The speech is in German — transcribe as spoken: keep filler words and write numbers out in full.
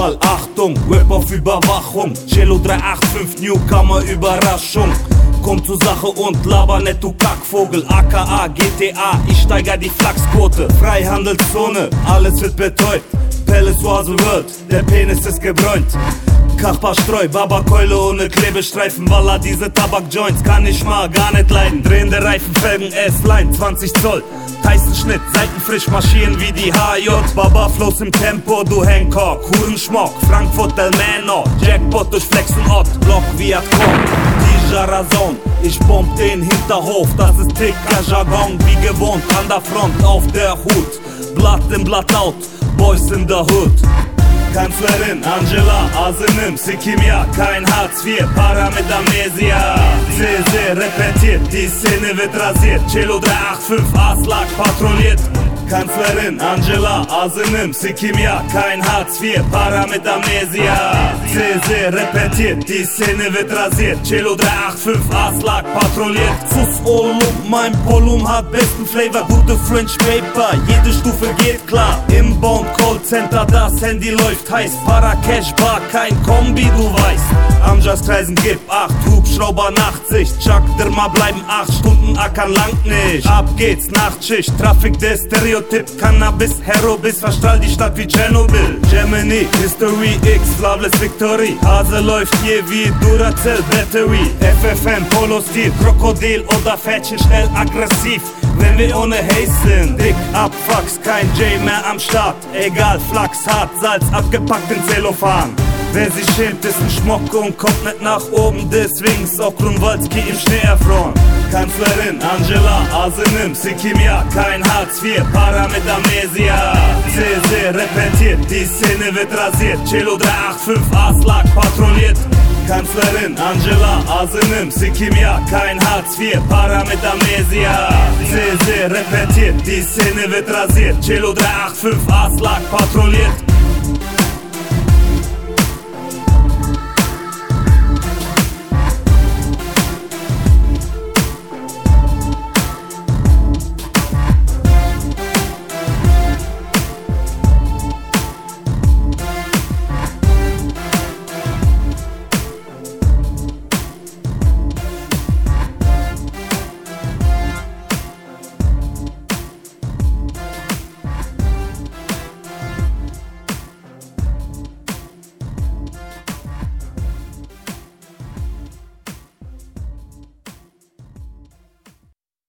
Überfall, Achtung, Whip auf Überwachung. Cello drei acht fünf, Newcomer, Überraschung. Komm zur Sache und laber nicht, du Kackvogel. A K A, G T A, ich steiger die Flachsquote. Freihandelszone, alles wird betäubt. Palace Oase World, der Penis ist gebräunt. Kachbar Streu, Babakeule ohne Klebestreifen. Walla, diese Tabakjoints kann ich mal gar nicht leiden. Drehende Reifen, Felgen, S-Line, zwanzig Zoll. Tyson-Schnitt, seitenfrisch marschieren wie die H J. Baba Flows im Tempo, du Hancock. Hurenschmock, Frankfurt, Del Manor. Jackpot durch Flex und Ott, Block Viacom. Die Jarazon, ich bomb den Hinterhof. Das ist Ticker-Jargon, wie gewohnt an der Front, auf der Hut. Blatt im Blatt out, Boys in the Hood. Kanzlerin Angela Asenim, Sikimia, kein Hartz vier, Para mit Amnesia. C C repetiert, die Szene wird rasiert. Cello drei acht fünf, Aslak patrouilliert. Kanzlerin Angela Asenim, Sikimia, kein Hartz vier, Para mit Amnesia. C C repetiert, die Szene wird rasiert. Cello drei acht fünf, Aslak patrouilliert. Fuß Olum, mein Polum hat besten Flavor, gute French Paper, jede Stufe geht klar. Inbound Callcenter, das Handy läuft heiß. Para Cash Bar, kein Kombi, du weißt. Amjas Kreisen gib acht, Hubschrauber Nachtsicht. Chuck Dirma bleiben acht Stunden ackern lang nicht. Ab geht's Nachtschicht, Traffic der Stereotyp. Cannabis, Hero bis verstrahlt die Stadt wie Tschernobyl. Gemini, History X, Flaveless Victory. Hase läuft hier wie Duracell Battery. F F M, Polo-Stil, Krokodil oder Fädchen schnell aggressiv. Wenn wir ohne Haze sind, dick abfucks, kein J mehr am Start. Egal, Flachs, hart, Salz, abgepackt in Zellophan. Wer sich schämt, ist ein Schmuck und kommt nicht nach oben. Deswegen ist auch Grunwaldski im Schnee erfroren. Kanzlerin Angela Asenim, Sikimia, kein Hartz vier, Para mit Amnesia. C C repetiert, die Szene wird rasiert. Cello drei acht fünf, Aslak patrouilliert. Kanzlerin Angela Asenim, Sikimia, kein Hartz vier, Para mit Amnesia. C C repetiert, die Szene wird rasiert. Cello drei acht fünf, Aslak patrouilliert.